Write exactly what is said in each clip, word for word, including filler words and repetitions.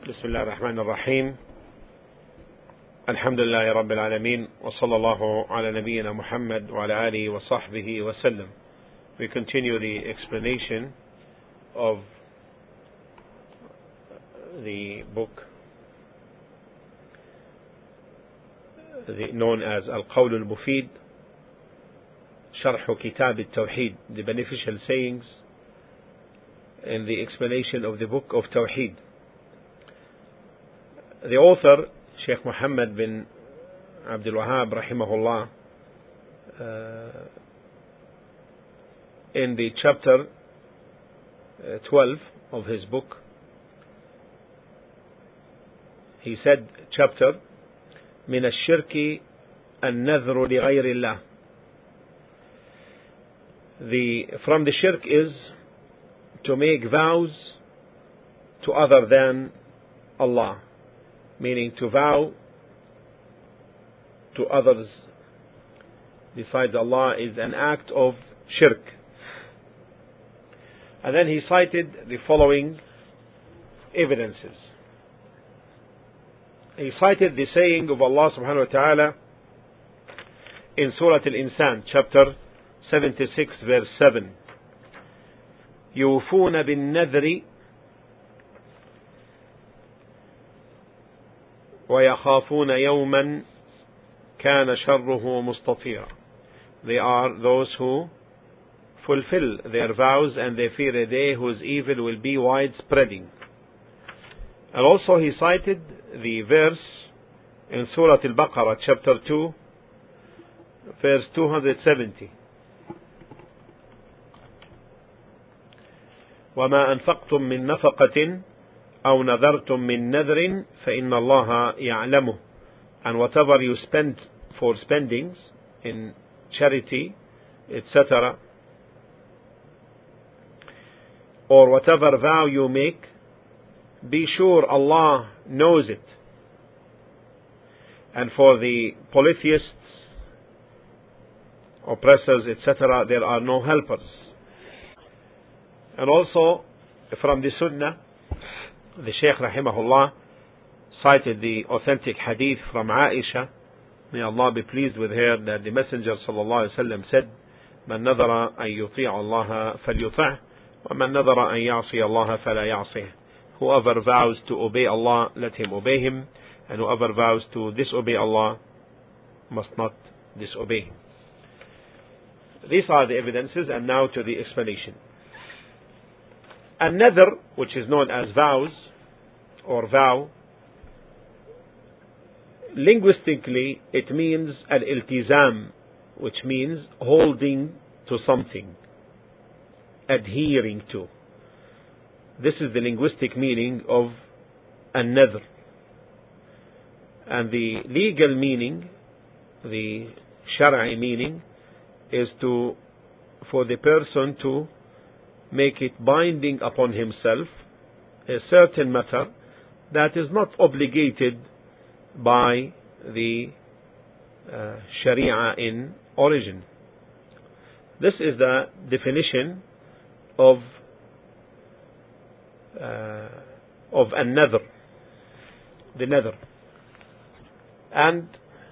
بسم الله الرحمن الرحيم الحمد لله رب العالمين وصلى الله على نبينا محمد وعلى آله وصحبه وسلم. We continue the explanation of the book the, known as Al-Qawl Al-Mufid Sharh Kitab Al-Tawheed, the beneficial sayings in the explanation of the book of Tawheed. The author, Sheikh Muhammad bin Abdul Wahhab rahimahullah, uh, in the chapter uh, twelve of his book, he said, chapter من الشرك النذر لغير الله. The from the shirk is to make vows to other than Allah, meaning to vow to others besides Allah is an act of shirk. And then he cited the following evidences. He cited the saying of Allah subhanahu wa ta'ala in Surah Al-Insan, chapter seventy-six, verse seven. يوفون بالنذر ويخافون يوما كان شره مستطيرا. They are those who fulfill their vows and they fear a day whose evil will be widespreading. And also he cited the verse in Surah Al-Baqarah, chapter two, verse two hundred seventy. وما أنفقتم من نفقة أو نذرتم من نذر فإن الله يعلمه. And whatever you spend for spendings in charity, et cetera, or whatever vow you make, be sure Allah knows it. And for the polytheists, oppressors, et cetera, there are no helpers. And also from the Sunnah, the Shaykh rahimahullah cited the authentic hadith from Aisha, may Allah be pleased with her, that the Messenger sallallahu alaihi wasallam said, من نذر أن يطيع الله فليطعه ومن نذر أن يعصي الله فلا يعصيه. Whoever vows to obey Allah, let him obey him, and whoever vows to disobey Allah must not disobey him. These are the evidences, and now to the explanation. An-nadhr, which is known as vows or vow, linguistically it means al-iltizam, which means holding to something, adhering to. This is the linguistic meaning of an-nadhr. And the legal meaning, the shar'i meaning, is to for the person to make it binding upon himself a certain matter that is not obligated by the uh, Sharia in origin. This is the definition of uh, of an-nadhr, the nadhr. And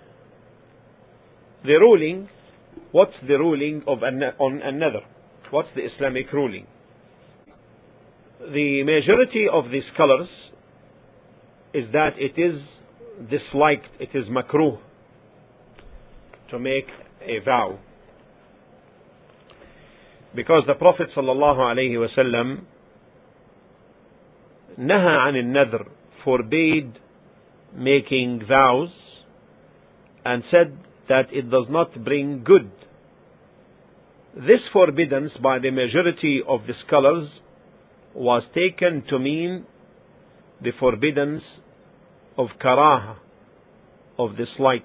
the ruling, what's the ruling of an, on an-nadhr? What's the Islamic ruling? The majority of the scholars is that it is disliked, it is makruh to make a vow, because the Prophet sallallahu alaihi wasallam naha an an-nadhr, forbade making vows, and said that it does not bring good. This forbiddance by the majority of the scholars was taken to mean the forbiddance of karaha, of dislike,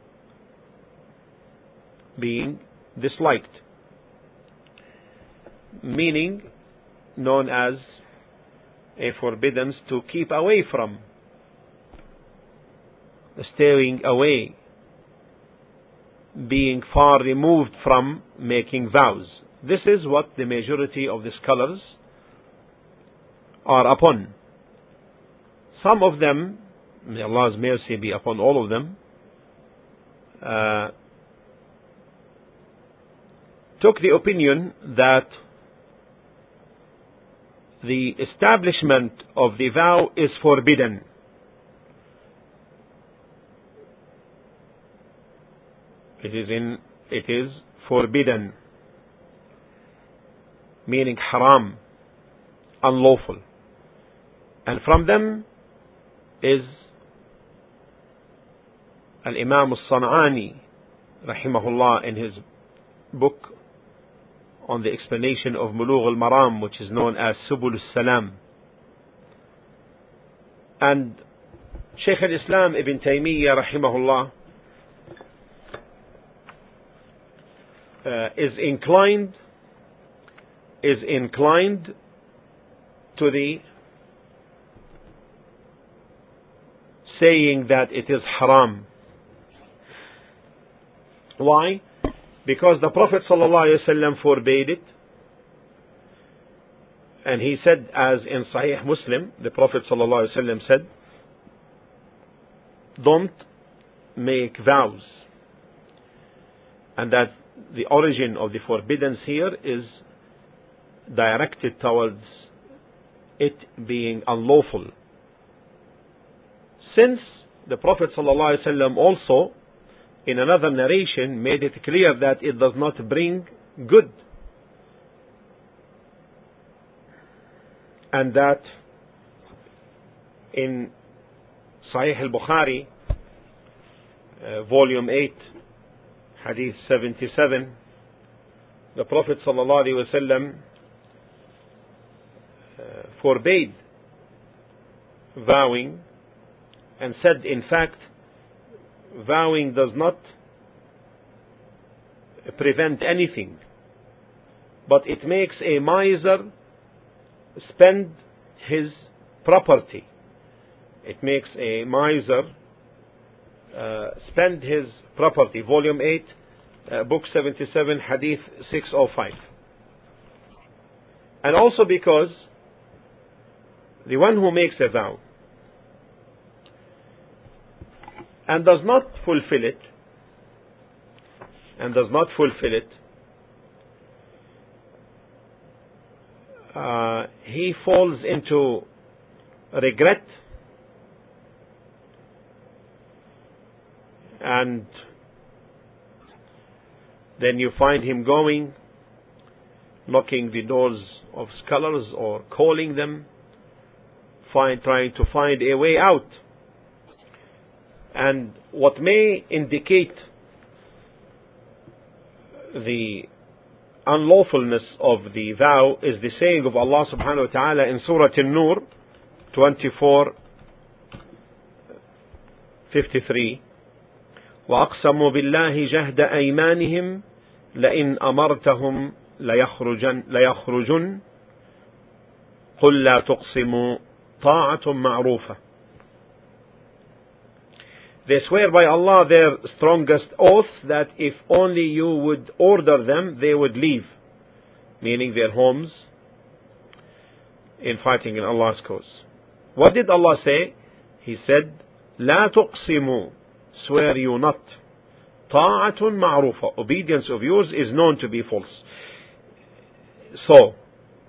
being disliked, meaning known as a forbiddance to keep away from, staying away, being far removed from making vows. This is what the majority of the scholars are upon. some of them, may Allah's mercy be upon all of them, uh, took the opinion that the establishment of the vow is forbidden. It is in, it is forbidden, meaning haram, unlawful. And from them is Al-Imam Al-San'ani, rahimahullah, in his book on the explanation of Bulugh al-Maram, which is known as Subul al-Salam. And Shaykh al-Islam Ibn Taymiyyah, rahimahullah, uh, is inclined is inclined to the saying that it is haram. Why? Because the Prophet ﷺ forbade it, and he said, as in Sahih Muslim, the Prophet ﷺ said, don't make vows. And that the origin of the forbiddance here is directed towards it being unlawful. Since the Prophet ﷺ also, in another narration, made it clear that it does not bring good, and that in Sahih al-Bukhari, uh, volume eight, hadith seventy-seven, the Prophet ﷺ uh, forbade vowing, and said, in fact, vowing does not prevent anything, but it makes a miser spend his property. It makes a miser uh, spend his property. Volume eight, uh, book seventy-seven, hadith six oh five. And also because the one who makes a vow and does not fulfill it, and does not fulfill it, uh, he falls into regret, and then you find him going, knocking the doors of scholars or calling them, find, trying to find a way out. And what may indicate the unlawfulness of the vow is the saying of Allah subhanahu wa ta'ala in Surah An-Nur twenty-four fifty-three, وَأَقْسَمُوا بِاللَّهِ جَهْدَ أَيْمَانِهِمْ لَإِنْ أَمَرْتَهُمْ لَيَخْرُجُنْ لَيَخْرُجُنْ قُلْ لَا تُقْسِمُوا طَاعَةٌ مَعْرُوفَةٌ. They swear by Allah their strongest oath that if only you would order them, they would leave, meaning their homes, in fighting in Allah's cause. What did Allah say? He said, لا تقسموا, swear you not. طاعة معروفة, obedience of yours is known to be false. So,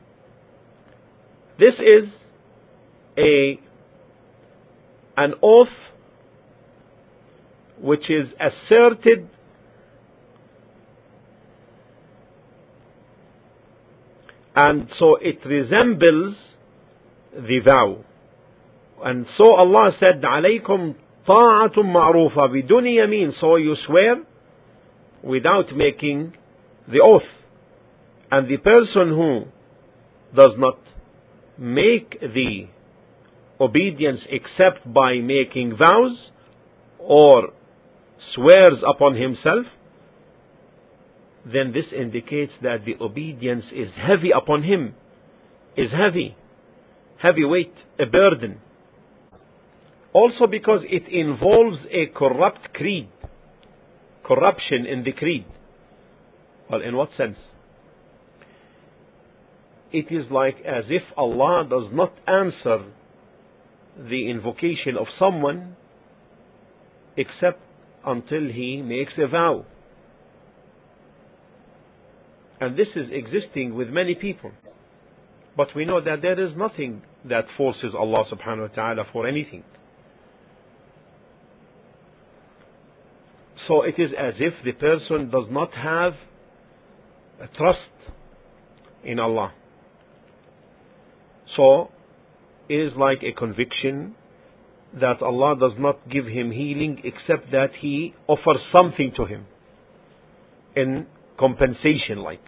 this is a an oath which is asserted and so it resembles the vow. And so Allah said, عليكم طاعة معروفة بدون يمين, so you swear without making the oath. And the person who does not make the obedience except by making vows or swears upon himself, then this indicates that the obedience is heavy upon him, is heavy, heavy weight, a burden. Also because it involves a corrupt creed, corruption in the creed. Well, in what sense? It is like as if Allah does not answer the invocation of someone except until he makes a vow. And this is existing with many people. But we know that there is nothing that forces Allah subhanahu wa ta'ala for anything. So it is as if the person does not have a trust in Allah. So it is like a conviction that Allah does not give him healing except that He offers something to him in compensation, like.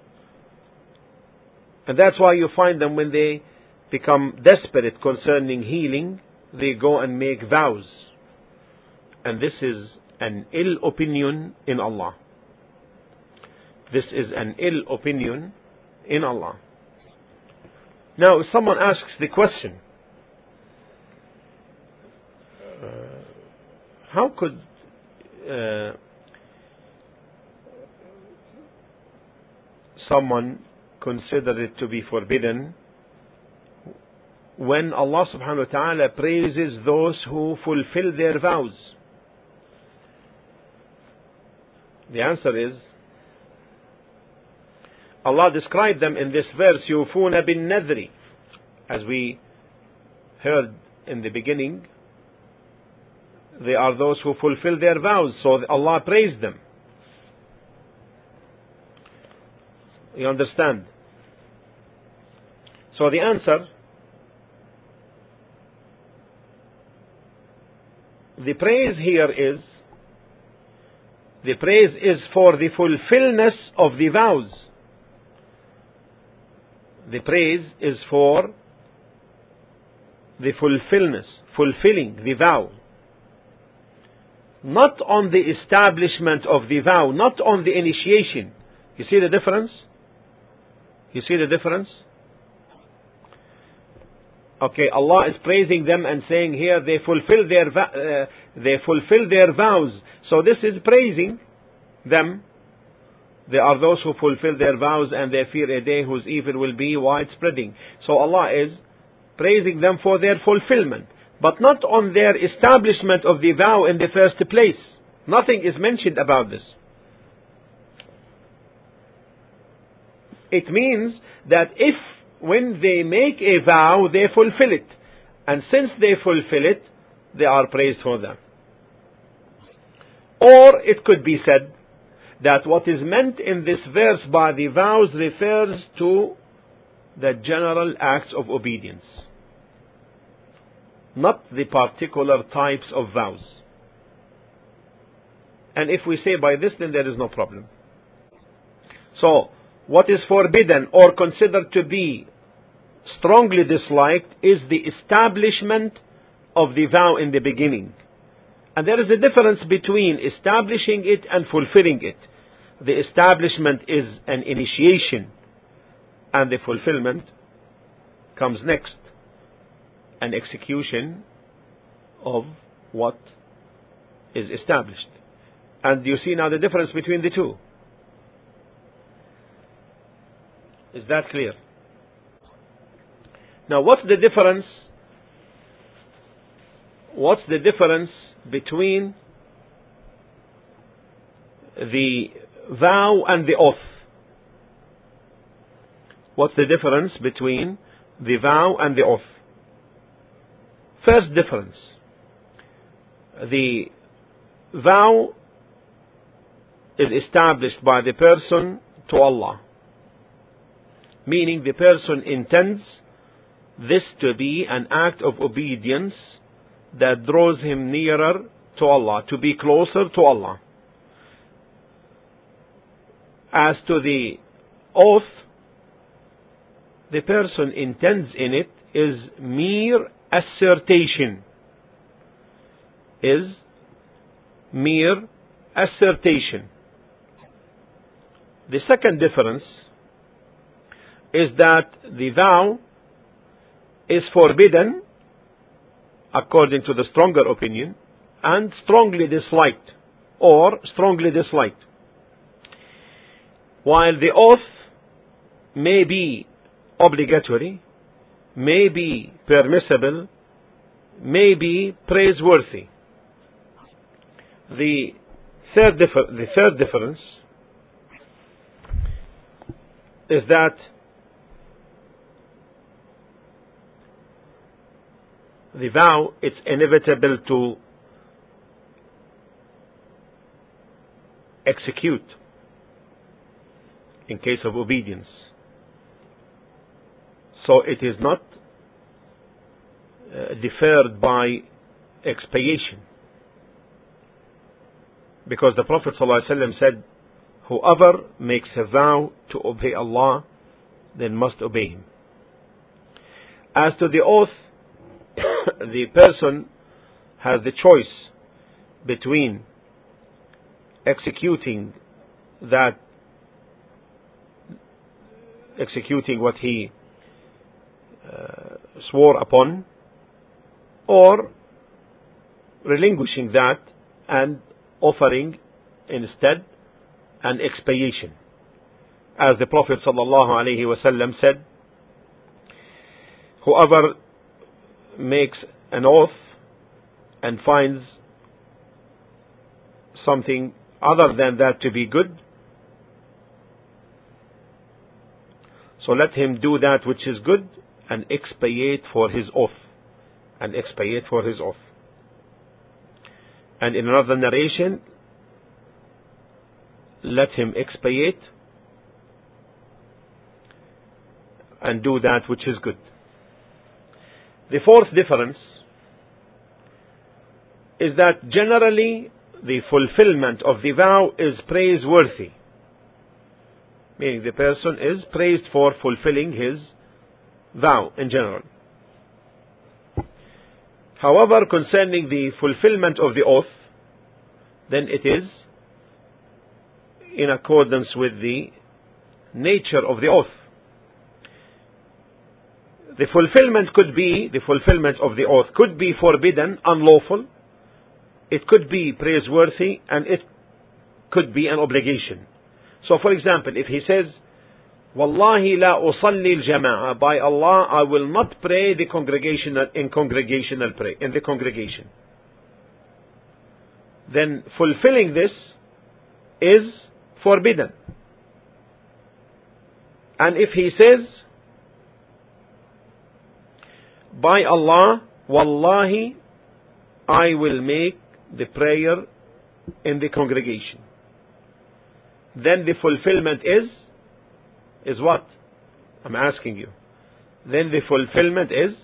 And that's why you find them, when they become desperate concerning healing, they go and make vows. And this is an ill opinion in Allah. This is an ill opinion in Allah. Now, if someone asks the question, uh, how could uh, someone consider it to be forbidden when Allah subhanahu wa ta'ala praises those who fulfill their vows? The answer is, Allah described them in this verse, يُوفُونَ بِالنَّذْرِ. As we heard in the beginning, they are those who fulfill their vows, so Allah praised them. You understand? So the answer, the praise here is, the praise is for the fulfillness of the vows. The praise is for the fulfillness, fulfilling the vow. Not on the establishment of the vow, not on the initiation. You see the difference? You see the difference? Okay, Allah is praising them and saying here they fulfill their uh, they fulfill their vows. So this is praising them. They are those who fulfill their vows and they fear a day whose evil will be widespreading. So Allah is praising them for their fulfillment, but not on their establishment of the vow in the first place. Nothing is mentioned about this. It means that if when they make a vow, they fulfill it. And since they fulfill it, they are praised for them. Or it could be said that what is meant in this verse by the vows refers to the general acts of obedience, not the particular types of vows. And if we say by this, then there is no problem. So, what is forbidden or considered to be strongly disliked is the establishment of the vow in the beginning. And there is a difference between establishing it and fulfilling it. The establishment is an initiation, and the fulfillment comes next, an execution of what is established. And you see now the difference between the two. Is that clear? Now, what's the difference? What's the difference between the vow and the oath? What's the difference between the vow and the oath? First difference. The vow is established by the person to Allah, meaning the person intends this to be an act of obedience that draws him nearer to Allah, to be closer to Allah. As to the oath, the person intends in it is mere assertion, is mere assertion. The second difference is that the vow is forbidden according to the stronger opinion and strongly disliked or strongly disliked, while the oath may be obligatory, may be permissible, may be praiseworthy. The third, differ- the third difference is that the vow, it's inevitable to execute in case of obedience. So it is not uh, deferred by expiation. Because the Prophet ﷺ said, whoever makes a vow to obey Allah, then must obey Him. As to the oath, the person has the choice between executing that, executing what he uh, swore upon, or relinquishing that and offering instead an expiation. As the Prophet ﷺ said, whoever makes an oath and finds something other than that to be good, so let him do that which is good and expiate for his oath. And expiate for his oath. And in another narration, let him expiate and do that which is good. The fourth difference is that generally the fulfillment of the vow is praiseworthy. Meaning the person is praised for fulfilling his vow in general. However, concerning the fulfillment of the oath, then it is in accordance with the nature of the oath. The fulfillment could be, the fulfillment of the oath could be forbidden, unlawful. It could be praiseworthy, and it could be an obligation. So for example, if he says, Wallahi la usalli al-jama'a, by Allah I will not pray the congregational, in congregational pray, in the congregation. Then fulfilling this is forbidden. And if he says, by Allah, Wallahi, I will make the prayer in the congregation, then the fulfillment is, is what? I'm asking you. Then the fulfillment is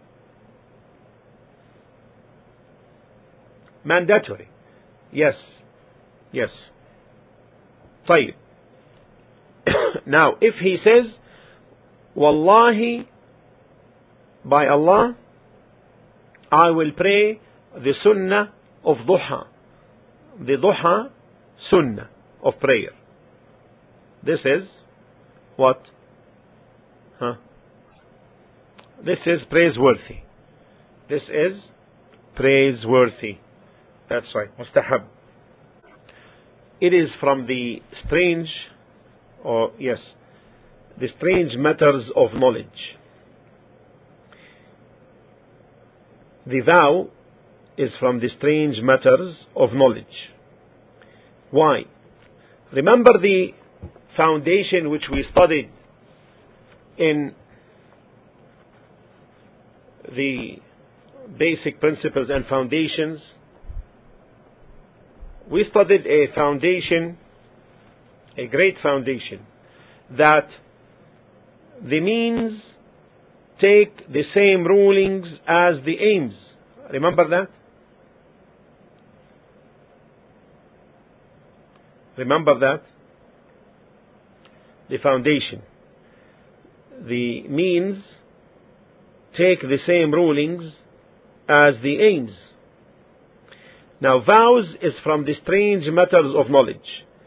mandatory. Yes. Yes. طيب. Now, if he says, Wallahi, by Allah, I will pray the sunnah of duha. The duha sunnah of prayer. This is what? Huh? This is praiseworthy. This is praiseworthy. That's right. Mustahab. It is from the strange, or yes, the strange matters of knowledge. The vow is from the strange matters of knowledge. Why? Remember the foundation which we studied in the basic principles and foundations. We studied a foundation, a great foundation, that the means take the same rulings as the aims. Remember that? Remember that? The foundation. The means take the same rulings as the aims. Now, vows is from the strange matters of knowledge.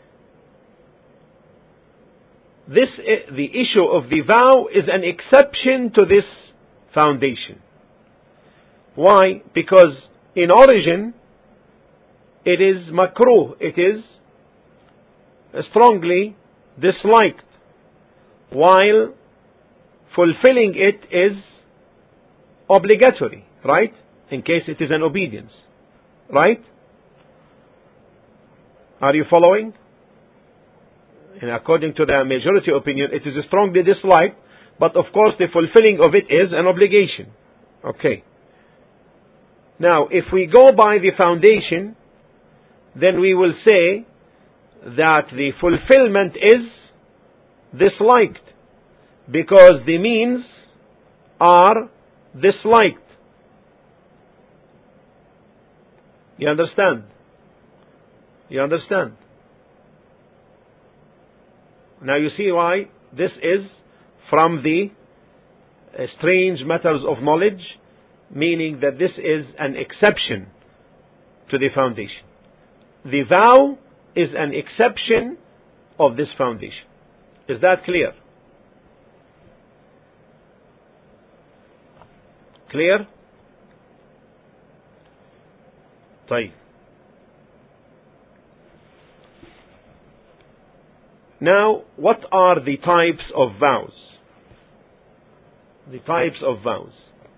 This, the issue of the vow is an exception to this foundation. Why? Because in origin, it is makruh, it is strongly disliked, while fulfilling it is obligatory, right? in case it is an obedience. Right? Are you following? And according to the majority opinion, it is strongly disliked, but of course the fulfilling of it is an obligation. Okay. Now, if we go by the foundation, then we will say that the fulfillment is disliked, because the means are disliked. You understand? You understand? Now you see why this is from the uh, strange matters of knowledge, meaning that this is an exception to the foundation. The vow is an exception of this foundation. Is that clear? Clear? طيب. Now, what are the types of vows? The types of vows.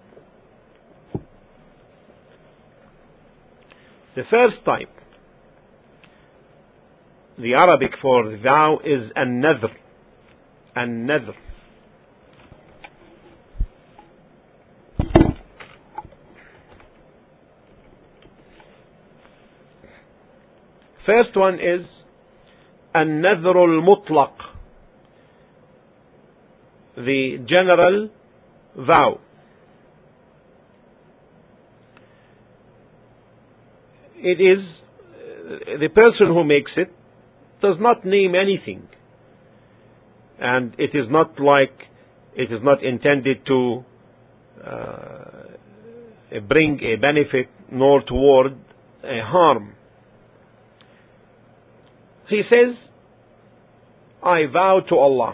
The first type, the Arabic for the vow is an-nadhr. An-nadhr. First one is an-nadhr al-mutlaq, the general vow. It is, the person who makes it does not name anything, and it is not like, it is not intended to uh, bring a benefit nor toward a harm. He says, I vow to Allah.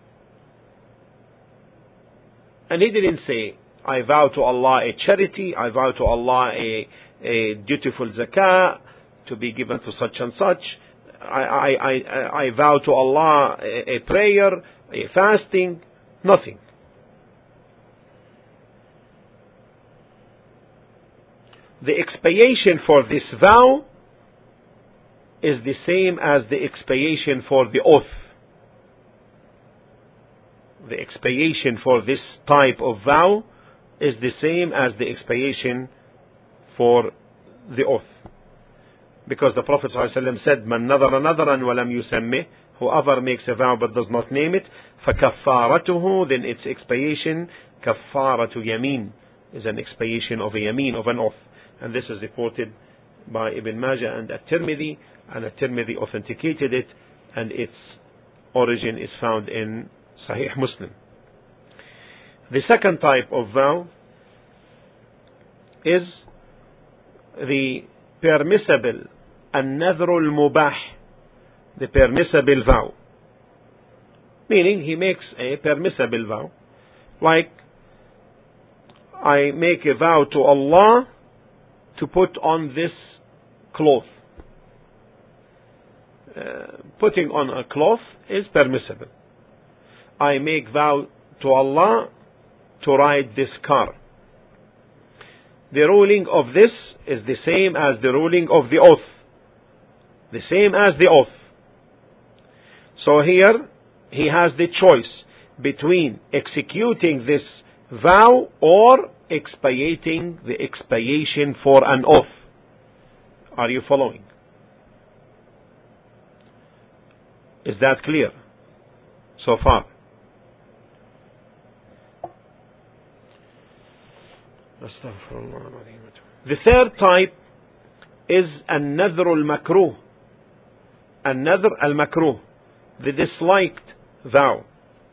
And he didn't say, I vow to Allah a charity, I vow to Allah a, a dutiful zakah to be given to such and such. I, I, I, I vow to Allah a, a prayer, a fasting, nothing. The expiation for this vow is the same as the expiation for the oath. The expiation for this type of vow is the same as the expiation for the oath. Because the Prophet ﷺ said, Man nadara nadaran walam yusammih, whoever makes a vow but does not name it, فَكَفَّارَتُهُ, then its expiation, كَفَّارَةُ يَمِين, is an expiation of a yameen, of an oath. And this is reported by Ibn Majah and At-Tirmidhi, and At-Tirmidhi authenticated it, and its origin is found in Sahih Muslim. The second type of vow is the permissible an-nadhr al-mubah, the permissible vow. Meaning he makes a permissible vow, like I make a vow to Allah to put on this cloth. Uh, putting on a cloth is permissible. I make vow to Allah to ride this car. The ruling of this is the same as the ruling of the oath. The same as the oath. So here he has the choice between executing this vow or expiating the expiation for an oath. Are you following? Is that clear so far? The third type is an-nadhr al-makruh. An-nadhr al-makruh, the disliked vow.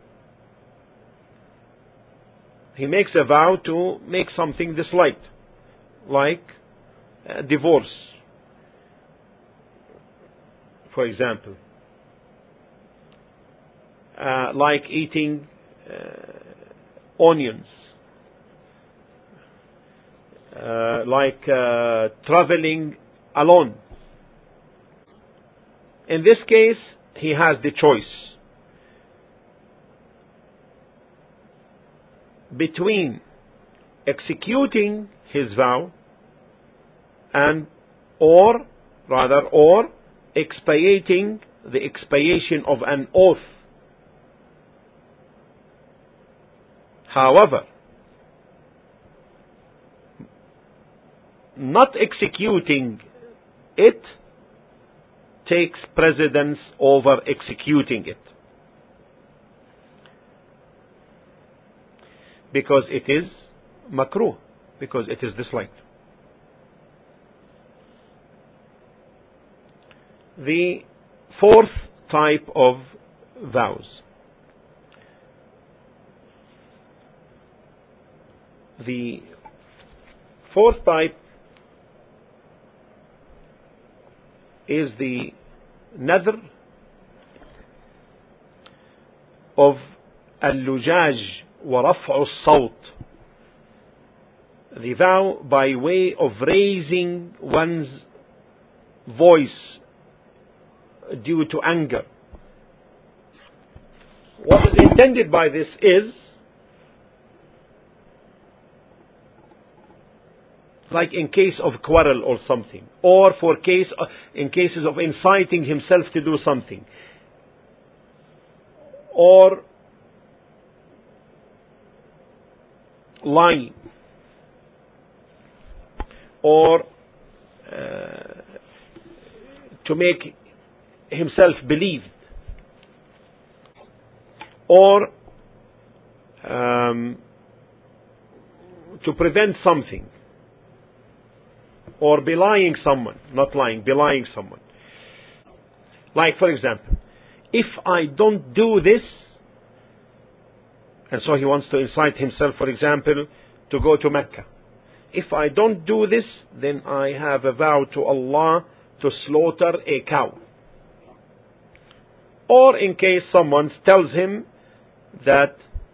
He makes a vow to make something disliked, like uh, divorce, for example, uh, like eating uh, onions, uh, like uh, traveling alone. In this case, he has the choice between executing his vow, and or rather or expiating the expiation of an oath. However, not executing it takes precedence over executing it, because it is makruh, because it is disliked. The fourth type of vows. The fourth type is the nadr of al-lujaj wa raf'u as-sawt, the vow by way of raising one's voice due to anger. What is intended by this is, like in case of quarrel or something, or for case in cases of inciting himself to do something, or lying, or uh, to make himself believed, or um, to prevent something, or belying someone, not lying, belying someone. Like, for example, if I don't do this, and so he wants to incite himself, for example, to go to Mecca. If I don't do this, then I have a vow to Allah to slaughter a cow. Or in case someone tells him that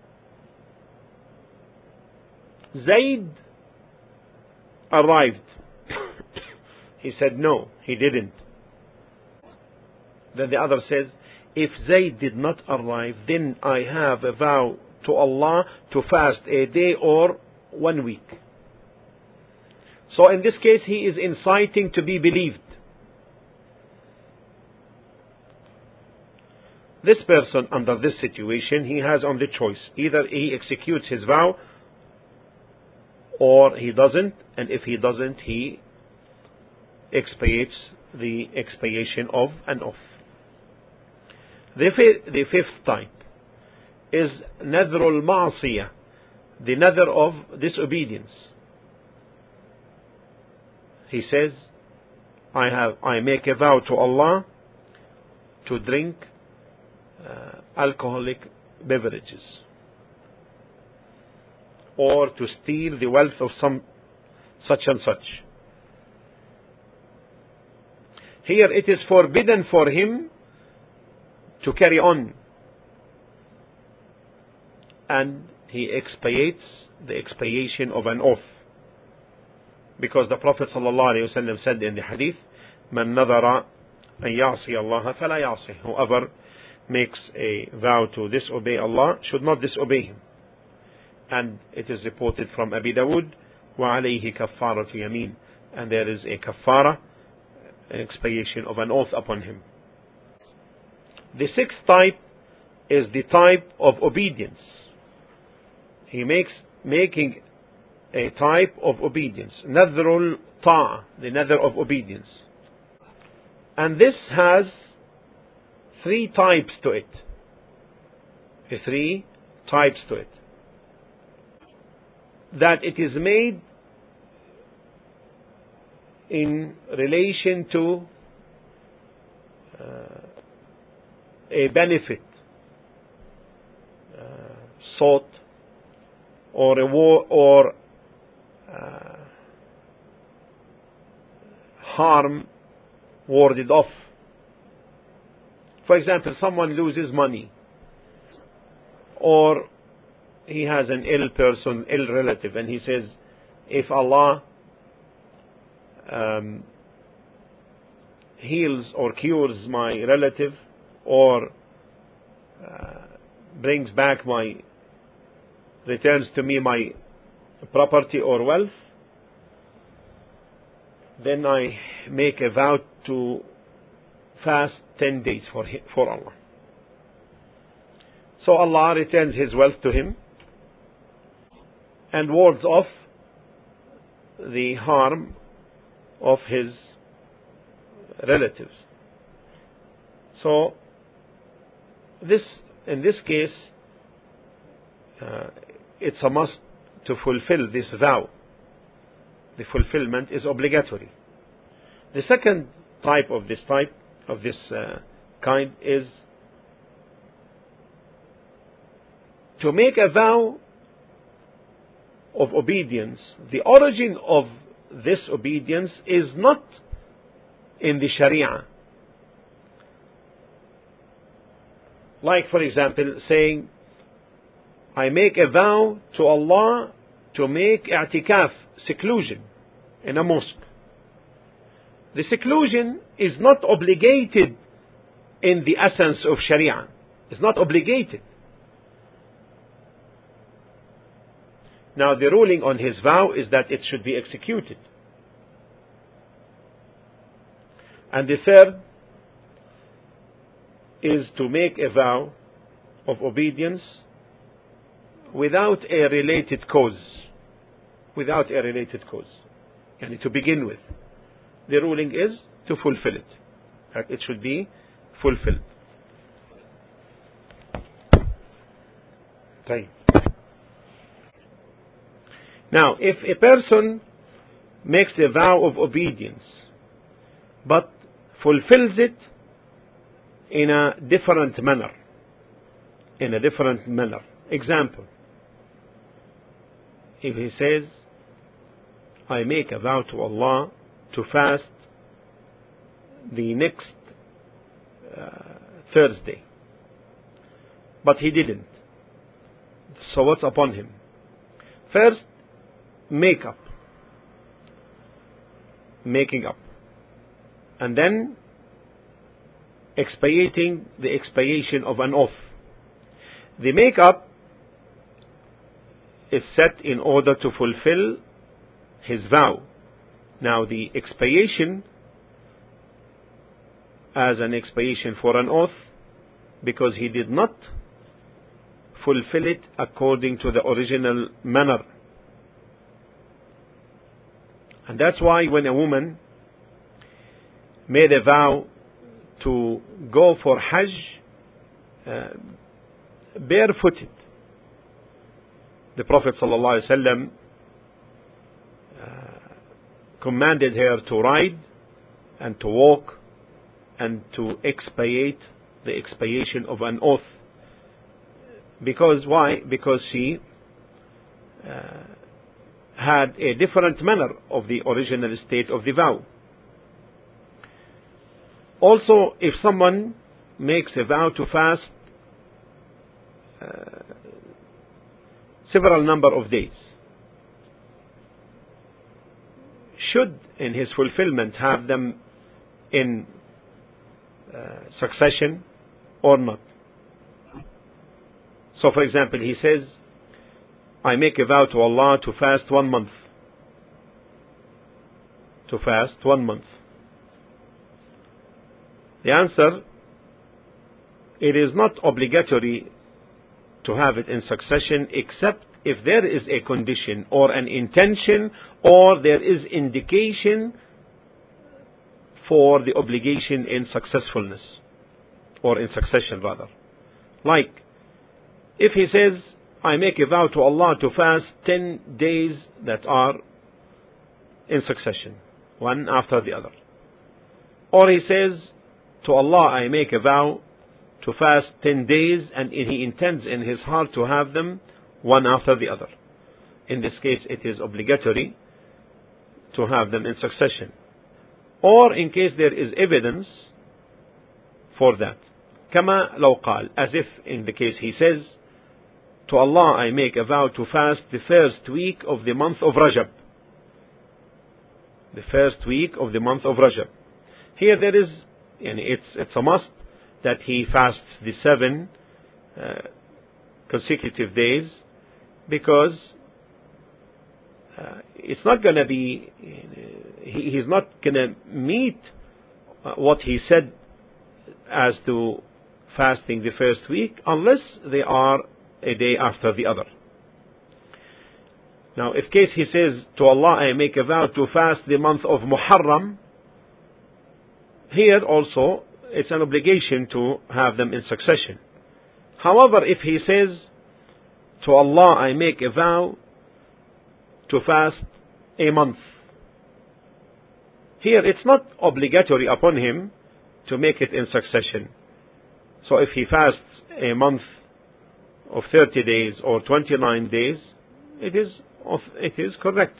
Zayd arrived. He said no, he didn't. Then the other says, if Zayd did not arrive, then I have a vow to Allah to fast a day or one week. So in this case, he is inciting to be believed. This person, under this situation, he has only choice. Either he executes his vow, or he doesn't, and if he doesn't, he expiates the expiation of an oath. The, fi- the fifth type is nadrul ma'asiyah, the nadr of disobedience. He says, I have, I make a vow to Allah to drink uh, alcoholic beverages, or to steal the wealth of some such and such. Here it is forbidden for him to carry on, and he expiates the expiation of an oath, because the Prophet ﷺ said in the hadith, "Man nadara an ya'si Allah fala ya'si." Whoever makes a vow to disobey Allah should not disobey him. And it is reported from Abi Dawood, وَعَلَيْهِ كَفَّارَةُ يَمِينٍ, and there is a kaffara, an expiation of an oath upon him. The sixth type is the type of obedience. He makes making a type of obedience, nadrul ta'a, the nadr of obedience. And this has three types to it. Three types to it. That it is made in relation to uh, a benefit uh, sought, or a war, or uh, harm warded off. For example, someone loses money, or he has an ill person, ill relative, and he says, if Allah um, heals or cures my relative, or uh, brings back my, returns to me my property or wealth, then I make a vow to fast ten days for him, for Allah. So Allah returns his wealth to him and wards off the harm of his relatives. So this, in this case, uh, it's a must to fulfill this vow. The fulfillment is obligatory. The second type of this type of this uh, kind is to make a vow of obedience. The origin of this obedience is not in the Sharia. Like, for example, saying, I make a vow to Allah to make i'tikaf, seclusion, in a mosque. The seclusion is not obligated in the essence of Sharia. It's not obligated. Now, the ruling on his vow is that it should be executed. And the third is to make a vow of obedience without a related cause. Without a related cause. And to begin with, the ruling is to fulfill it. That it should be fulfilled. Okay. Now, if a person makes a vow of obedience, but fulfills it in a different manner, in a different manner. Example, if he says, I make a vow to Allah to fast the next uh, Thursday, but he didn't. So what's upon him? First, make up. Making up. And then expiating the expiation of an oath. The make-up is set in order to fulfill his vow. Now the expiation as an expiation for an oath, because he did not fulfill it according to the original manner. And that's why when a woman made a vow to go for Hajj uh, barefooted, the Prophet ﷺ uh, commanded her to ride and to walk and to expiate the expiation of an oath. Because why? Because she uh, had a different manner of the original state of the vow. Also, if someone makes a vow to fast uh, several number of days, should in his fulfillment have them in uh, succession or not? So for example, he says, I make a vow to Allah to fast one month. To fast one month. The answer, it is not obligatory to have it in succession except if there is a condition or an intention or there is indication for the obligation in successfulness or in succession rather. Like, if he says, I make a vow to Allah to fast ten days that are in succession, one after the other. Or he says, to Allah I make a vow to fast ten days and he intends in his heart to have them one after the other. In this case it is obligatory to have them in succession. Or in case there is evidence for that. كما لو قال, as if in the case he says, to Allah I make a vow to fast the first week of the month of Rajab. The first week of the month of Rajab. Here there is, and it's, it's a must that he fasts the seven uh, consecutive days, because uh, it's not going to be, he, he's not going to meet uh, what he said as to fasting the first week unless they are a day after the other. Now, if case he says to Allah, I make a vow to fast the month of Muharram, here also it's an obligation to have them in succession. However, if he says to Allah, I make a vow to fast a month, here it's not obligatory upon him to make it in succession. So if he fasts a month of thirty days or twenty-nine days, it is it is correct.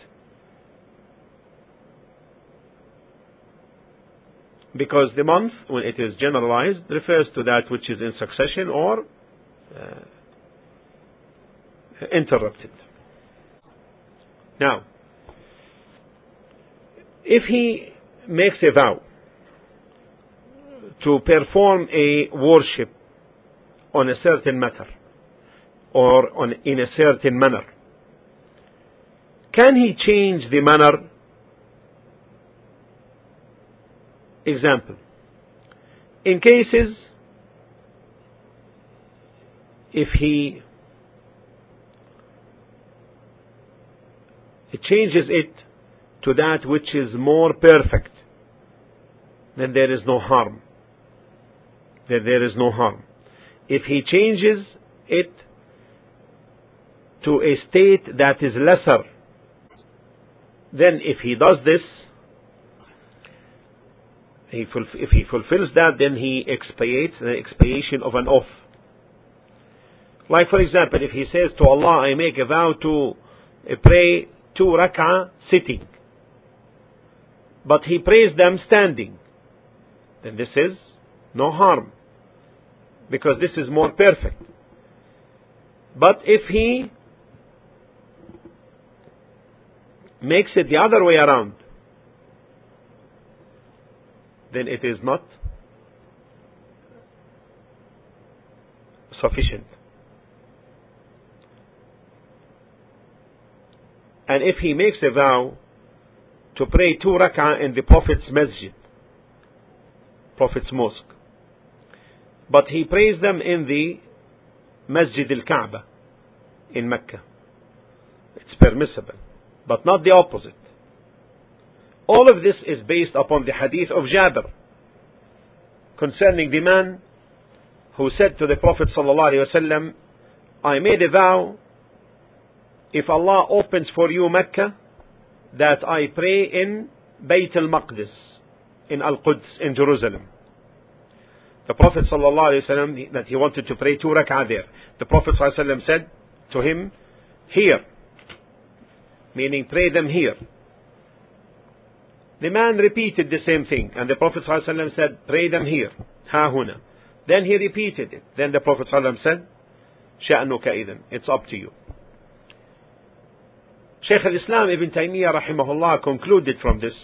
Because the month, when it is generalized, refers to that which is in succession or uh, interrupted. Now, if he makes a vow to perform a worship on a certain matter or on, in a certain manner, can he change the manner? Example, in cases if he changes it to that which is more perfect, then there is no harm. Then there is no harm. If he changes it to a state that is lesser, then if he does this, he fulf- if he fulfills that, then he expiates the expiation of an oath. Like for example, if he says to Allah, I make a vow to pray two rak'ah sitting, but he prays them standing, then this is no harm, because this is more perfect. But if he makes it the other way around, then it is not sufficient. And if he makes a vow to pray two rak'ah in the Prophet's masjid, Prophet's mosque, but he prays them in the Masjid al-Kaaba in Mecca, it's permissible, but not the opposite. All of this is based upon the hadith of Jabir concerning the man who said to the Prophet ﷺ, I made a vow, if Allah opens for you Mecca, that I pray in Bayt al-Maqdis, in Al-Quds, in Jerusalem. The Prophet ﷺ, that he wanted to pray two rak'ah there. The Prophet ﷺ said to him, here, meaning pray them here. The man repeated the same thing, and the Prophet ﷺ said, pray them here, ha huna. Then he repeated it. Then the Prophet ﷺ said, sha'nuka idhan, it's up to you. Shaykh al-Islam Ibn Taymiyyah rahimahullah concluded from this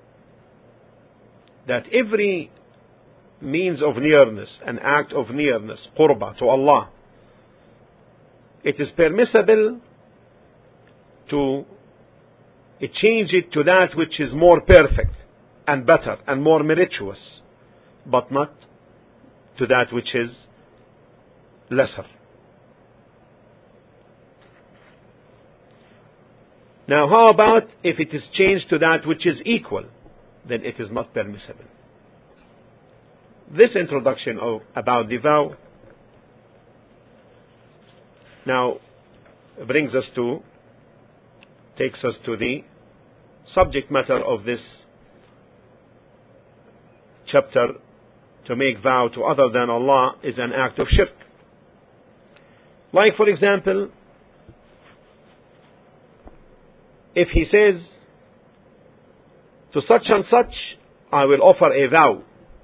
that every means of nearness, an act of nearness, qurba to Allah, it is permissible to change it to that which is more perfect and better and more meritorious, but not to that which is lesser. Now, how about if it is changed to that which is equal? Then it is not permissible. This introduction of about the vow now brings us to, takes us to the subject matter of this chapter. To make vow to other than Allah is an act of shirk. Like for example, if he says to such and such, I will offer a vow,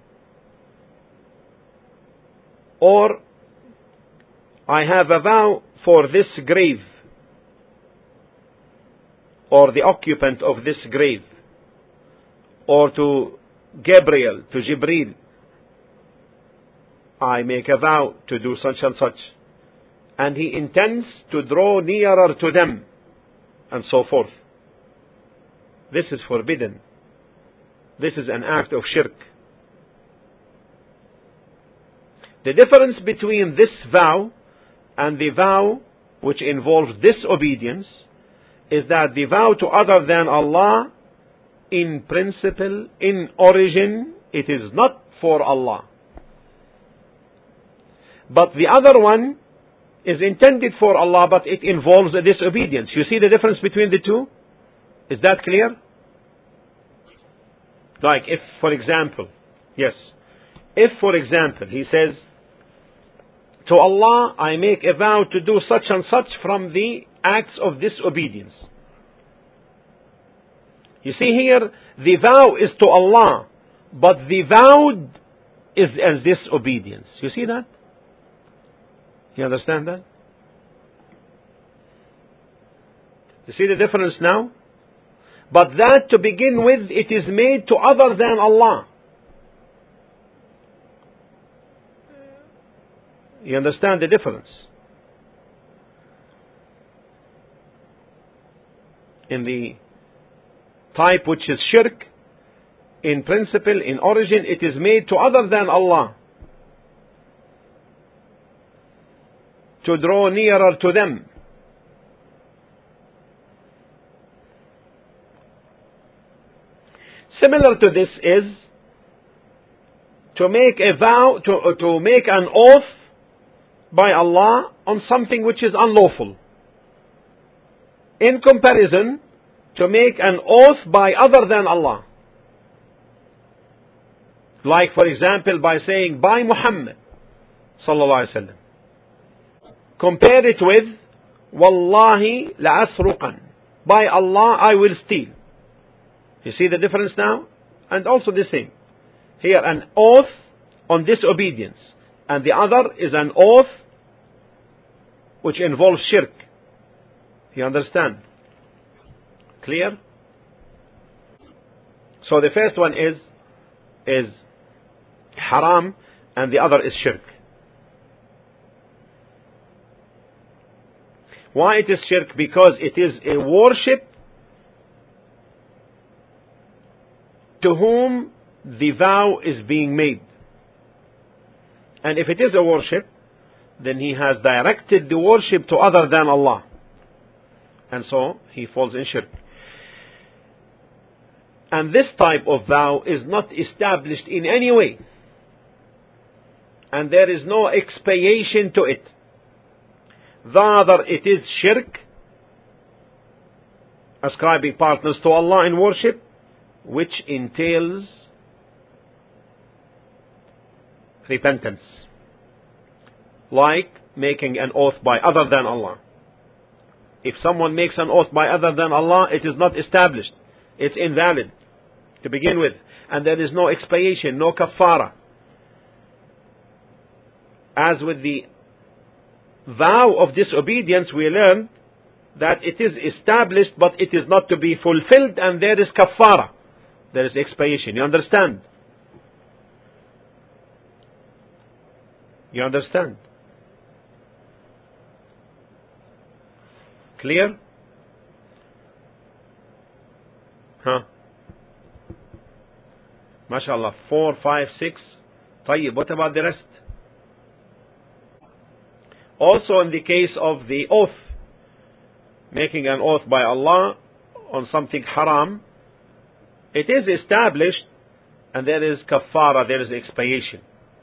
or I have a vow for this grave, or the occupant of this grave, or to Gabriel, to Jibreel, I make a vow to do such and such, and he intends to draw nearer to them, and so forth. This is forbidden. This is an act of shirk. The difference between this vow and the vow which involves disobedience is that the vow to other than Allah, in principle, in origin, it is not for Allah. But the other one is intended for Allah, but it involves a disobedience. You see the difference between the two? Is that clear? Like if, for example, yes, if, for example, he says, to Allah I make a vow to do such and such from the acts of disobedience. You see here, the vow is to Allah, but the vowed is as disobedience. You see that? You understand that? You see the difference now? But that, to begin with, it is made to other than Allah. You understand the difference? In the type which is shirk, in principle, in origin, it is made to other than Allah, to draw nearer to them. Similar to this is to make a vow, to, to make an oath by Allah on something which is unlawful. In comparison, to make an oath by other than Allah. Like, for example, by saying, by Muhammad sallallahu alaihi wasallam. Compare it with, Wallahi la'asruqan. By Allah I will steal. You see the difference now? And also the same. Here, an oath on disobedience. And the other is an oath which involves shirk. You understand? Clear? So the first one is is haram and the other is shirk. Why it is shirk? Because it is a worship to whom the vow is being made. And if it is a worship, then he has directed the worship to other than Allah. And so he falls in shirk. And this type of vow is not established in any way. And there is no expiation to it. Rather, it is shirk, ascribing partners to Allah in worship, which entails repentance. Like making an oath by other than Allah. If someone makes an oath by other than Allah, it is not established. It's invalid to begin with. And there is no expiation, no kafara. As with the vow of disobedience, we learn that it is established, but it is not to be fulfilled, and there is kafara. There is expiation. You understand? You understand? Clear? Huh? MashaAllah. Four, five, six. طيب, what about the rest? Also in the case of the oath, making an oath by Allah on something haram, it is established and there is kafara, there is expiation.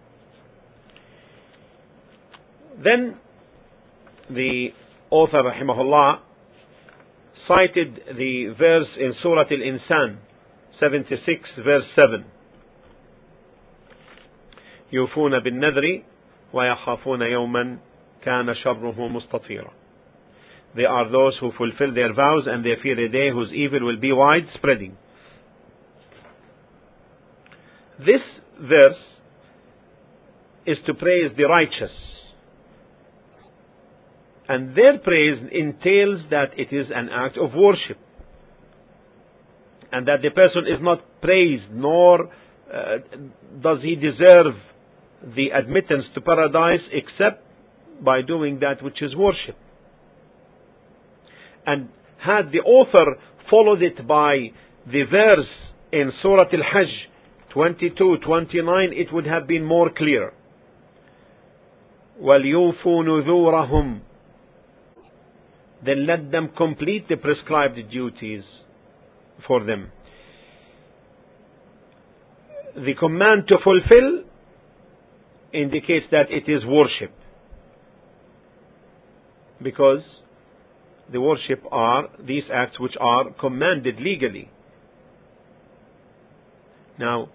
Then the author rahimahullah cited the verse in Surah Al-Insan seventy-six verse seven. يوفون بالنذر ويخافون يوما كان شره مستطيرا. They are those who fulfill their vows and they fear a day whose evil will be widespreading. This verse is to praise the righteous. And their praise entails that it is an act of worship. And that the person is not praised, nor uh, does he deserve the admittance to paradise except by doing that which is worship. And had the author followed it by the verse in Surah Al-Hajj twenty-two twenty-nine, it would have been more clear. وَلْيُوفُوا نُذُورَهُمْ. Then let them complete the prescribed duties for them. The command to fulfill indicates that it is worship, because the worship are these acts which are commanded legally. Now,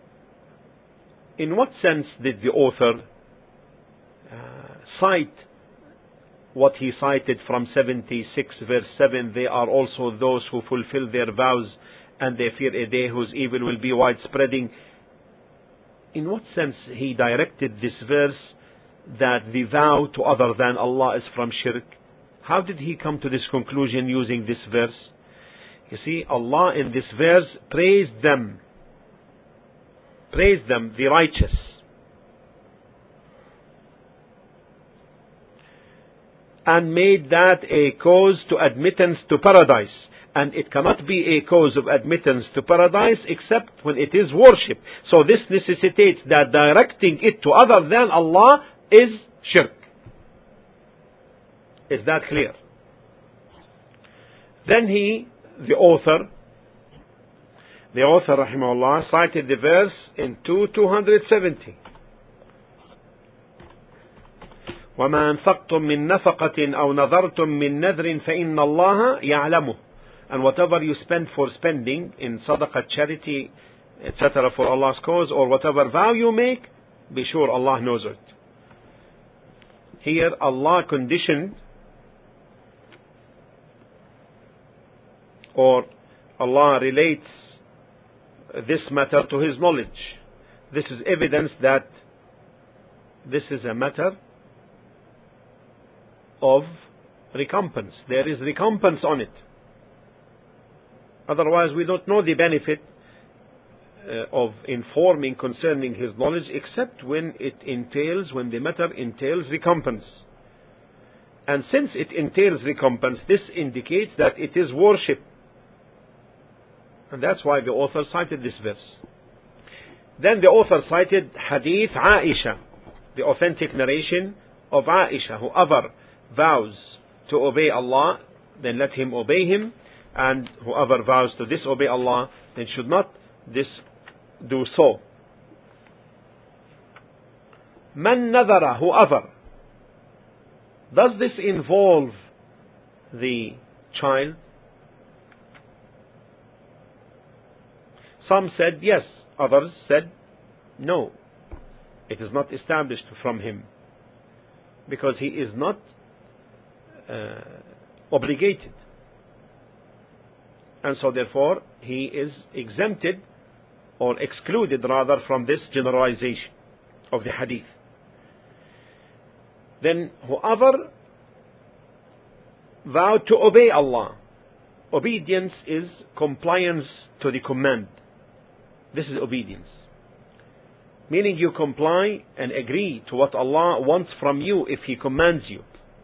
in what sense did the author uh, cite what he cited from seventy-six verse seven? They are also those who fulfill their vows and they fear a day whose evil will be widespreading. In what sense he directed this verse that the vow to other than Allah is from shirk? How did he come to this conclusion using this verse? You see, Allah in this verse praised them, praised them, the righteous, and made that a cause to admittance to paradise. And it cannot be a cause of admittance to paradise except when it is worship. So this necessitates that directing it to other than Allah is shirk. Is that clear? Then he, the author, the author rahimahullah, cited the verse in two seventy. وَمَا أَنفَقْتُم مِّن نَفَقَةٍ أَوْ نَذَرْتُم مِّن نَذْرٍ فَإِنَّ اللَّهَ يَعْلَمُهُ. And whatever you spend for spending in sadaqah, charity, et cetera for Allah's cause, or whatever vow you make, be sure Allah knows it. Here Allah conditioned, or Allah relates this matter to His knowledge. This is evidence that this is a matter of recompense. There is recompense on it. Otherwise we don't know the benefit uh, of informing concerning His knowledge, except when it entails, when the matter entails recompense. And since it entails recompense, this indicates that it is worship. And that's why the author cited this verse. Then the author cited Hadith Aisha, the authentic narration of Aisha. Whoever vows to obey Allah, then let him obey Him. And whoever vows to disobey Allah, then should not this do so. Man nadara, whoever. Does this involve the child? Some said yes, others said no. It is not established from him, because he is not uh, obligated. And so therefore he is exempted, or excluded rather, from this generalization of the hadith. Then whoever vowed to obey Allah, obedience is compliance to the command. This is obedience. Meaning you comply and agree to what Allah wants from you if He commands you.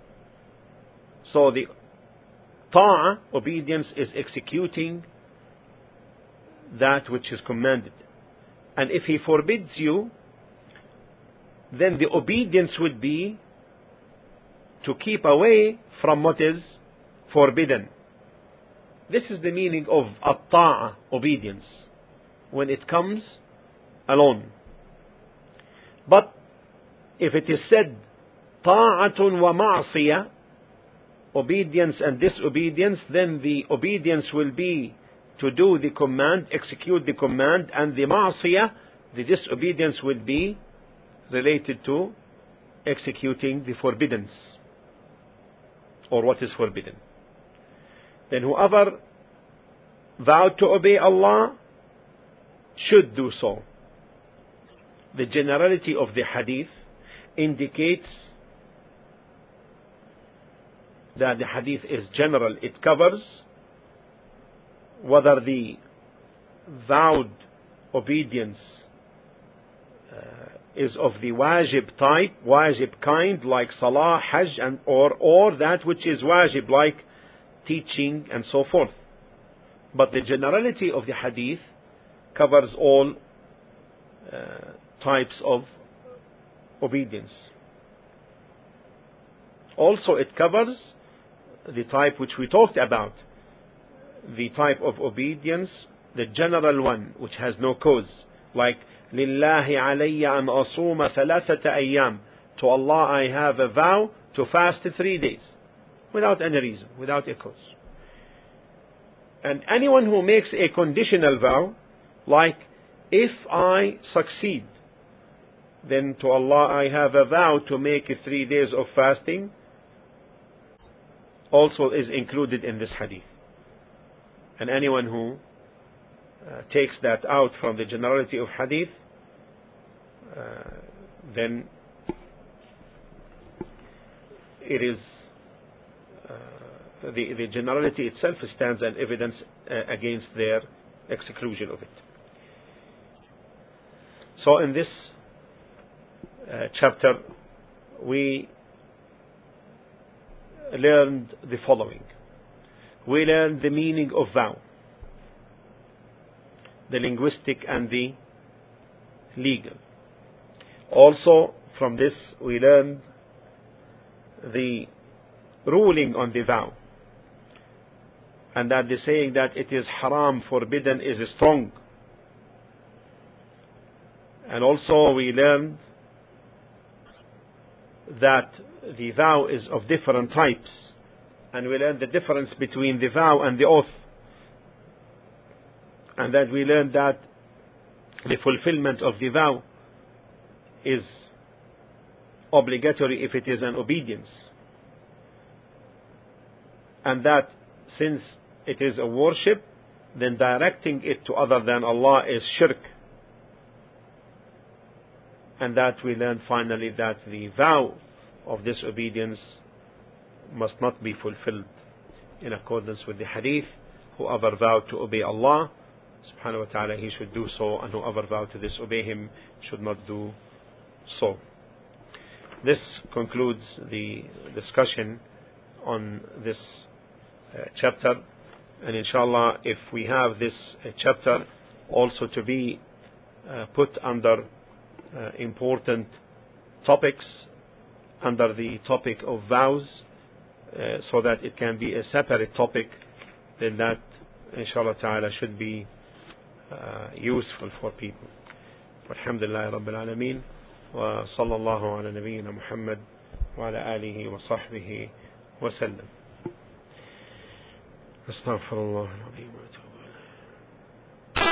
So the ta'ah, obedience, is executing that which is commanded. And if He forbids you, then the obedience would be to keep away from what is forbidden. This is the meaning of at-ta'ah, obedience, when it comes alone. But if it is said ta'atun wa ma'siyah, obedience and disobedience, then the obedience will be to do the command, execute the command, and the ma'siyah, the disobedience, will be related to executing the forbiddance, or what is forbidden. Then whoever vowed to obey Allah should do so. The generality of the hadith indicates that the hadith is general. It covers whether the vowed obedience uh, is of the wajib type, wajib kind, like salah, hajj, and or or that which is wajib, like teaching and so forth. But the generality of the hadith covers all uh, types of obedience. Also, it covers the type which we talked about, the type of obedience, the general one, which has no cause, like لِلَّهِ عَلَيَّ أَنْ أَصُومَ ثَلَاثَةَ أَيَّامٍ. To Allah I have a vow to fast three days, without any reason, without a cause. And anyone who makes a conditional vow, like, if I succeed, then to Allah I have a vow to make three days of fasting, also is included in this hadith. And anyone who uh, takes that out from the generality of hadith, uh, then it is uh, the, the generality itself stands as evidence uh, against their exclusion of it. So in this uh, chapter we learned the following. We learned the meaning of vow, the linguistic and the legal. Also from this we learned the ruling on the vow, and that the saying that it is haram, forbidden, is strong. And also we learned that the vow is of different types, and we learned the difference between the vow and the oath, and that we learned that the fulfillment of the vow is obligatory if it is an obedience, and that since it is a worship, then directing it to other than Allah is shirk. And that we learn finally that the vow of disobedience must not be fulfilled in accordance with the hadith. Whoever vowed to obey Allah subhanahu wa ta'ala, he should do so, and whoever vowed to disobey him should not do so. This concludes the discussion on this uh, chapter, and inshallah if we have this uh, chapter also to be uh, put under uh, important topics under the topic of vows, uh, so that it can be a separate topic, then that inshallah ta'ala should be uh, useful for people. Alhamdulillah Rabbil Alameen, wa sallallahu ala nabiyyina Muhammad wa ala alihi wa sahbihi wa sallam. Astaghfirullah al-azim.